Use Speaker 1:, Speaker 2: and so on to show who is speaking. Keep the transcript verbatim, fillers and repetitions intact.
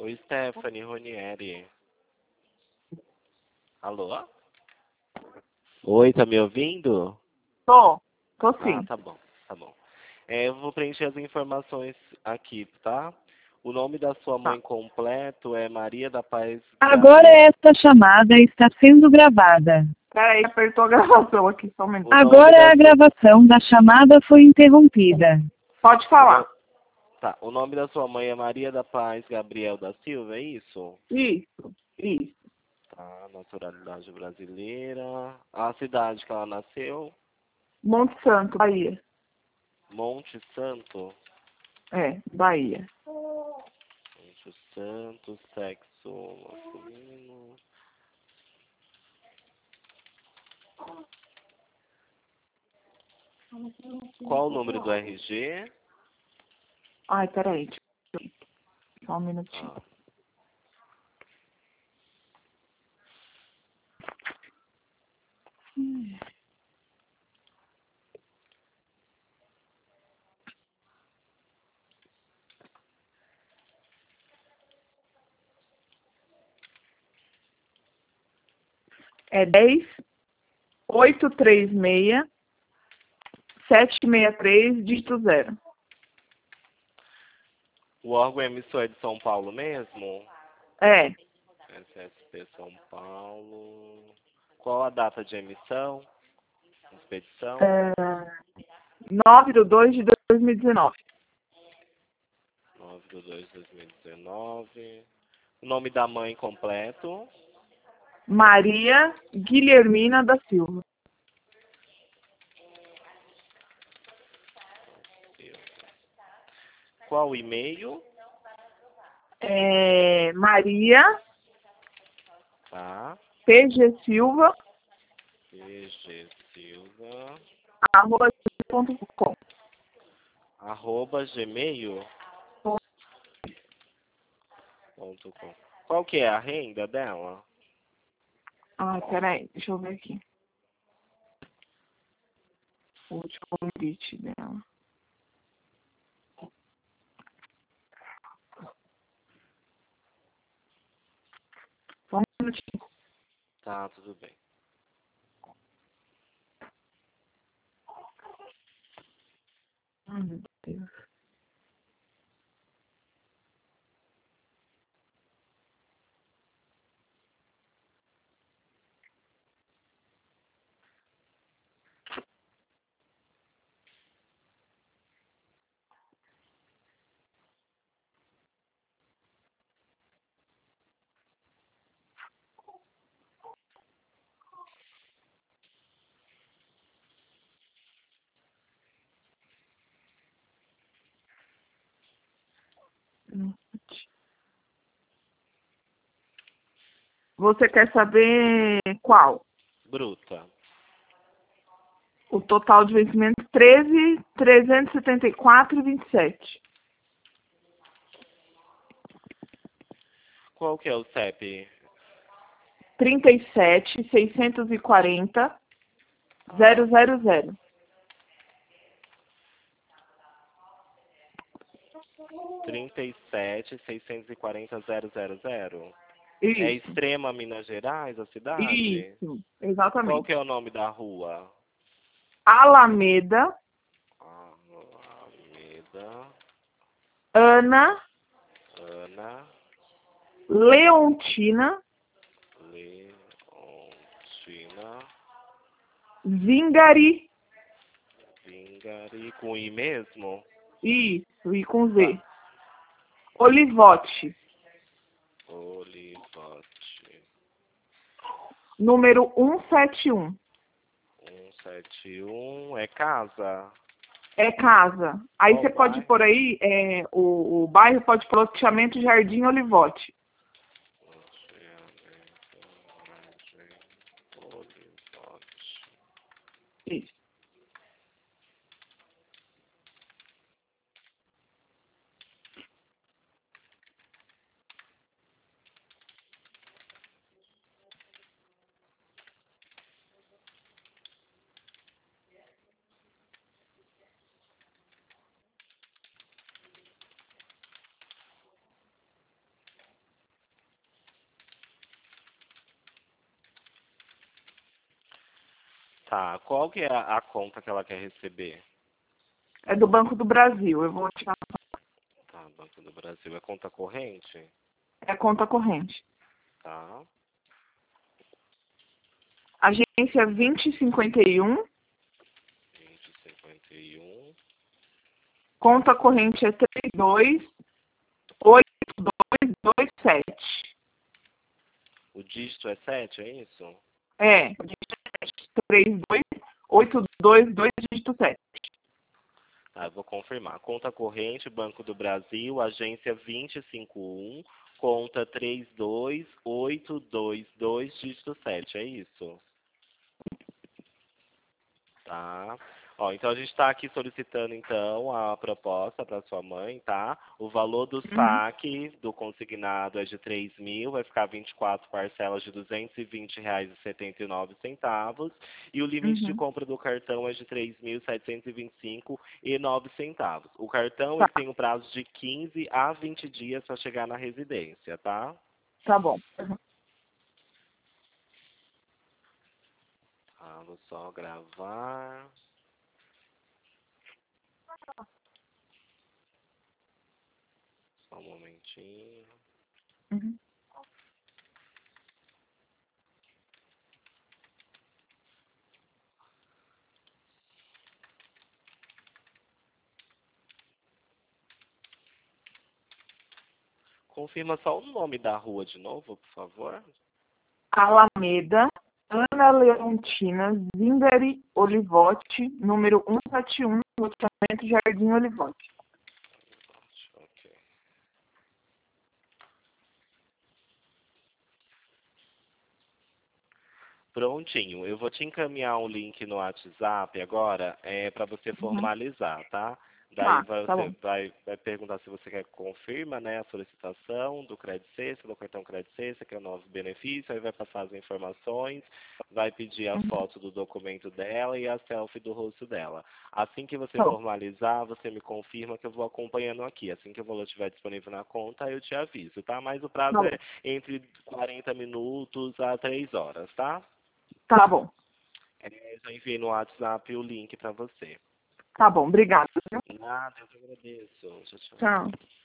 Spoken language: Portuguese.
Speaker 1: Oi, Stephanie Ronieri. Alô? Oi, tá me ouvindo?
Speaker 2: Tô, tô
Speaker 1: Ah,
Speaker 2: sim.
Speaker 1: tá bom, tá bom. É, eu vou preencher as informações aqui, tá? O nome da sua
Speaker 2: Tá.
Speaker 1: mãe completo é Maria da Paz
Speaker 3: Agora
Speaker 1: Gabriel.
Speaker 3: esta chamada está sendo gravada.
Speaker 2: Peraí, apertou a gravação aqui, só um minuto.
Speaker 1: O nome
Speaker 3: Agora
Speaker 1: da
Speaker 3: a
Speaker 1: sua...
Speaker 3: gravação da chamada foi interrompida.
Speaker 2: Pode
Speaker 1: o
Speaker 2: falar.
Speaker 1: no- Tá, o nome da sua mãe é Maria da Paz Gabriel da Silva, é isso?
Speaker 2: Isso, isso.
Speaker 1: Tá, naturalidade brasileira. A cidade que ela nasceu,
Speaker 2: Monte Santo, Bahia.
Speaker 1: Monte Santo.
Speaker 2: É, Bahia.
Speaker 1: Monte Santo, sexo masculino. Qual o número do R G?
Speaker 2: Ai, peraí. deixa eu- Só um minutinho.
Speaker 1: Ah,
Speaker 2: É dez, oito três seis, sete seis três, dígito zero.
Speaker 1: o órgão emissor é de São Paulo mesmo?
Speaker 2: É,
Speaker 1: S S P São Paulo. Qual a data de emissão? Expedição?
Speaker 2: é nove de dois de dois mil e dezenove.
Speaker 1: nove de dois de dois mil e dezenove. O nome da mãe completo?
Speaker 2: Maria Guilhermina da Silva.
Speaker 1: Qual o e-mail?
Speaker 2: É Maria
Speaker 1: Tá.
Speaker 2: P G Silva,
Speaker 1: P G Silva.
Speaker 2: arroba ponto com.
Speaker 1: Arroba gmail ponto com. Qual que é a renda dela?
Speaker 2: Ah, peraí, deixa eu ver aqui. O último convite dela. Só um minutinho.
Speaker 1: Tá, tudo bem.
Speaker 2: Ai, meu Deus. Você quer saber qual?
Speaker 1: Bruta.
Speaker 2: O total de vencimento treze, trezentos e setenta e quatro e vinte e sete.
Speaker 1: Qual que é o C E P?
Speaker 2: trinta e sete, seiscentos e quarenta, zero zero zero.
Speaker 1: trinta e sete, seiscentos e quarenta, zero zero zero. É
Speaker 2: Isso,
Speaker 1: Extrema Minas Gerais, a cidade?
Speaker 2: isso,
Speaker 1: Qual
Speaker 2: exatamente.
Speaker 1: que é o nome da rua?
Speaker 2: Alameda,
Speaker 1: Alameda,
Speaker 2: Ana,
Speaker 1: Ana,
Speaker 2: Leontina,
Speaker 1: Leontina,
Speaker 2: Zingari,
Speaker 1: Vingari, com I mesmo?
Speaker 2: isso, e com
Speaker 1: Tá.
Speaker 2: Z. Olivote,
Speaker 1: Olivote,
Speaker 2: número cento e setenta e um.
Speaker 1: cento e setenta e um, é casa?
Speaker 2: É casa. Aí
Speaker 1: Qual
Speaker 2: você pode
Speaker 1: bairro?
Speaker 2: pôr aí, é, o, o bairro pode pôr loteamento Jardim Olivote.
Speaker 1: Olivote.
Speaker 2: Isso.
Speaker 1: Tá, qual que é a, a conta que ela quer receber?
Speaker 2: É do Banco do Brasil. Eu vou tirar.
Speaker 1: Tá, Banco do Brasil. É conta corrente?
Speaker 2: É conta corrente.
Speaker 1: Tá.
Speaker 2: Agência vinte cinquenta e um.
Speaker 1: vinte cinquenta e um.
Speaker 2: Conta corrente é três dois oito dois dois sete.
Speaker 1: O dígito é sete, é isso?
Speaker 2: É, três dois oito dois dois dígito sete.
Speaker 1: Tá, eu vou confirmar. Conta corrente, Banco do Brasil, agência vinte e cinquenta e um, conta três dois oito dois dois, dígito sete, é isso? Tá. Ó, então a gente está aqui solicitando então a proposta para sua mãe, tá? O valor do
Speaker 2: Uhum.
Speaker 1: saque do consignado é de três mil, vai ficar vinte e quatro parcelas de duzentos e vinte reais e setenta e nove centavos e o limite de
Speaker 2: Uhum.
Speaker 1: compra do cartão é de três mil setecentos e vinte e cinco reais e nove centavos. O cartão
Speaker 2: Tá,
Speaker 1: ele tem um prazo de quinze a vinte dias para chegar na residência, tá?
Speaker 2: tá bom. Uhum.
Speaker 1: Ah, vou só gravar. Só um momentinho.
Speaker 2: Uhum.
Speaker 1: Confirma só o nome da rua de novo, por favor.
Speaker 2: Alameda, Ana Leontina Zingari Olivote, número cento e setenta e um, loteamento Jardim Olivote.
Speaker 1: Ok. Prontinho. Eu vou te encaminhar um link no WhatsApp agora é, para você
Speaker 2: Uhum.
Speaker 1: formalizar, tá? Daí
Speaker 2: Tá,
Speaker 1: vai-
Speaker 2: tá
Speaker 1: você
Speaker 2: bom.
Speaker 1: vai, vai perguntar se você quer que confirma, né, a solicitação do Crédito Sexta, do cartão Crédito Sexta, que é o novo benefício, aí vai passar as informações, vai pedir a
Speaker 2: Uhum.
Speaker 1: foto do documento dela e a selfie do rosto dela. Assim que você
Speaker 2: Tá bom.
Speaker 1: formalizar, você me confirma que eu vou acompanhando aqui. Assim que o valor estiver disponível na conta, eu te aviso, tá? Mas o prazo
Speaker 2: Tá bom.
Speaker 1: é entre quarenta minutos a três horas, tá?
Speaker 2: Tá bom.
Speaker 1: É, já enviei no WhatsApp o link para você.
Speaker 2: Tá bom. Obrigada. Viu?
Speaker 1: Nada, eu que agradeço. Tchau, tchau.
Speaker 2: Tchau.